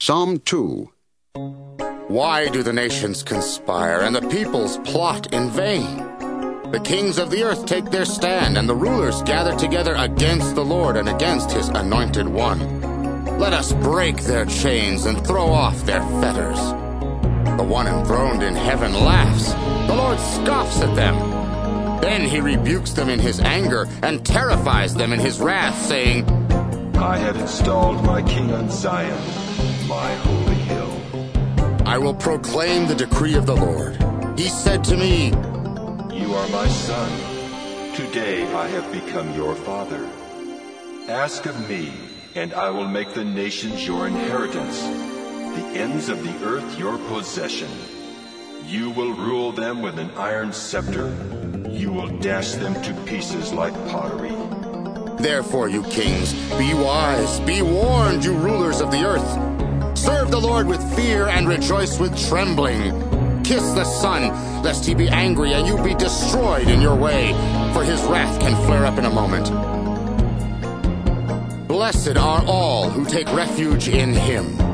Psalm 2. Why do the nations conspire and the peoples plot in vain? The kings of the earth take their stand, and the rulers gather together against the Lord and against his anointed one. Let us break their chains and throw off their fetters. The one enthroned in heaven laughs. The Lord scoffs at them. Then he rebukes them in his anger and terrifies them in his wrath, saying, I have installed my king on Zion, my holy hill. I will proclaim the decree of the Lord. He said to me, You are my son. Today I have become your father. Ask of me, and I will make the nations your inheritance, the ends of the earth your possession. You will rule them with an iron scepter. You will dash them to pieces like pottery. Therefore, you kings, be wise, be warned, you rulers of the earth. Serve the Lord with fear and rejoice with trembling. Kiss the Son, lest he be angry and you be destroyed in your way, for his wrath can flare up in a moment. Blessed are all who take refuge in him.